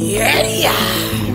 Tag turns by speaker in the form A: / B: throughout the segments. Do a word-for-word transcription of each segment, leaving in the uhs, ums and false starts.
A: Yeah, yeah.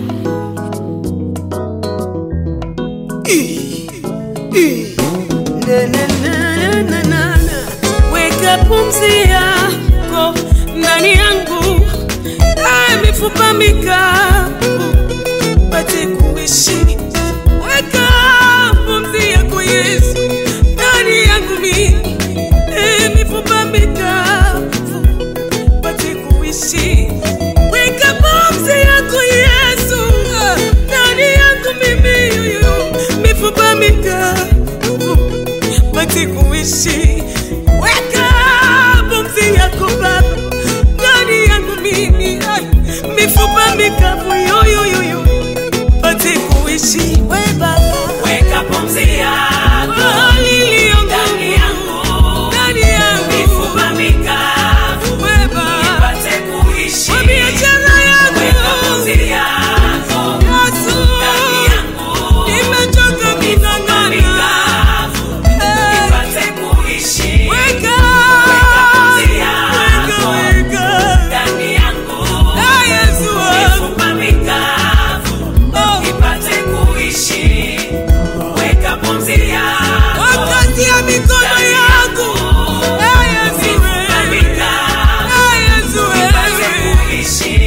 A: Na na na na na na. Weka pumzi yako ndani yangu, ay mifupa mikavu pate kuishi. Weka pumzi yako Yesu ndani yangu mimi, ay mifupa mikavu pate kuishi. Weka pumzi yako Yesu ndani yangu mimi, mifupa mikavu pate kuishi. Weka pumzi yako Baba ndani yangu mimi, mifupa mikavu yo yo yo yo pate kuishi. We Baba,
B: weka pumzi yako ndani yangu, ndani yangu, mifupa mikavu
A: we Baba
B: ipate kuishi.
A: kwa biashara yangu,
B: Weka pumzi yako
A: Yesu
B: ndani yangu,
A: nimechoka kung'ang'ana. Eh,
B: ipate kuishi.
A: Weka
B: pumzi yako
A: weka weka
B: ndani yangu,
A: Ah, Yesu wangu.
B: mifupa mikavu
A: Oh,
B: ipate kuishi. Weka pumzi yako
A: wakati ya mikono yangu, Ah, Yesu
B: mifupa
A: wewe.
B: mikavu
A: Ah, Yesu
B: ipate
A: wewe.
B: kuishi.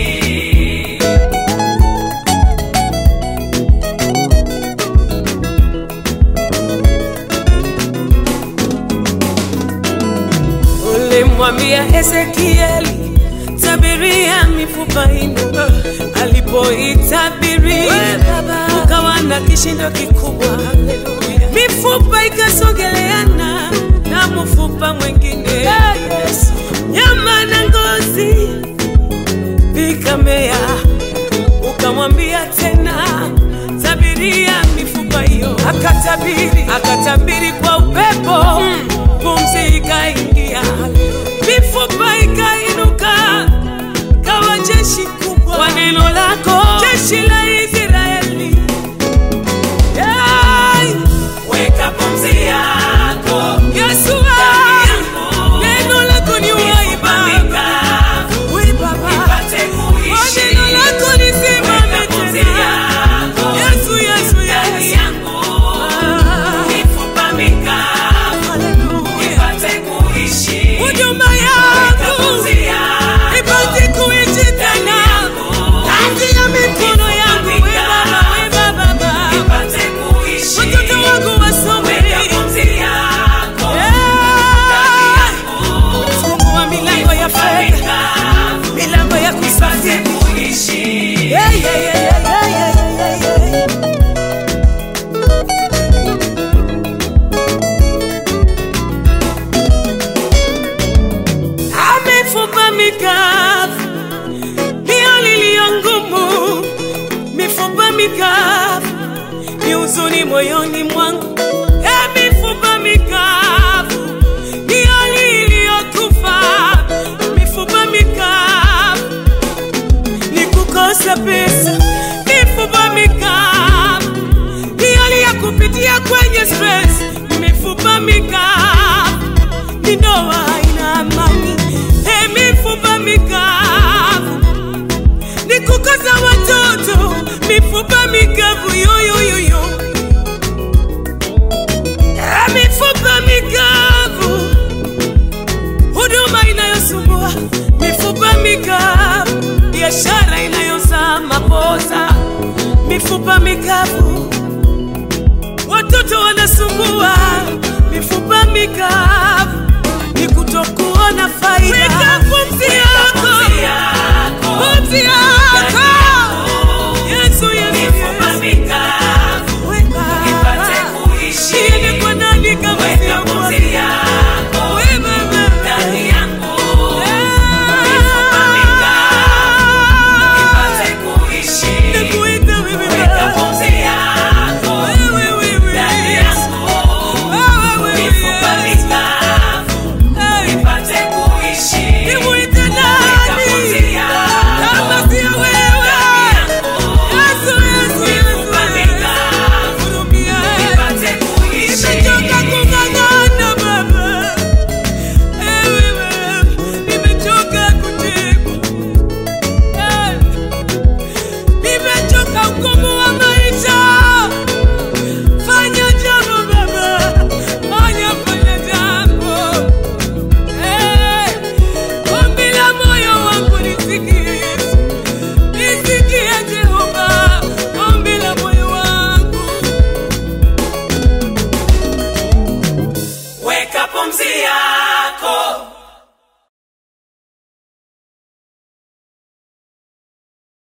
A: Ulimwambia Ezekieli, tabiria mifupa ino. Alipoitabiri ukawa na kishindo kikubwa, mifupa ikasogeleana na mfupa mwingine, nyama na ngozi vikamea. Ukamwambia tena, tabiria mifupa hiyo. Akatabiri, akatabiri kwa upepo, pumzi ikaingia, mifupa ikainuka, kawa jeshi kubwa kwa neno lako, jeshi la Israeli. Yai,
B: Weka pumzi yako
A: Yesu
B: ndani yangu,
A: neno lako ni uhai
B: mifupa
A: Baba.
B: mikavu
A: We Baba,
B: ipate
A: kwa
B: kuishi.
A: neno lako nisimame
B: Weka pumzi
A: tena.
B: yako
A: Yesu, Yesu,
B: ndani
A: Yesu.
B: yangu,
A: Ah,
B: mifupa mikavu
A: hallelujah.
B: ipate kuishi.
A: Huduma
B: Weka
A: yangu
B: pumzi yako
A: ipate kuishi tena, kazi ya mikono yangu. We Baba, we Baba, Baba.
B: ipate kuishi.
A: Watoto wangu wasome.
B: Weka pumzi yako ndani
A: Eh,
B: yangu,
A: fungua milango ya
B: mifupa
A: fedha,
B: mikavu
A: milango ya
B: ipate
A: kusafiri.
B: kuishi.
A: Yeah, yeah, yeah, yeah, yeah, yeah, yeah, yeah. Mifupa mikavu, hiyo iliyo ngumu, mifupa mikavu, ni huzuni moyoni mwangu. Eh, mifupa mikavu, hiyo iliyokufa, mifupa mikavu, ni kukosa pesa, mifupa mikavu, hiyo ya kupitia kwenye stress, mifupa mikavu.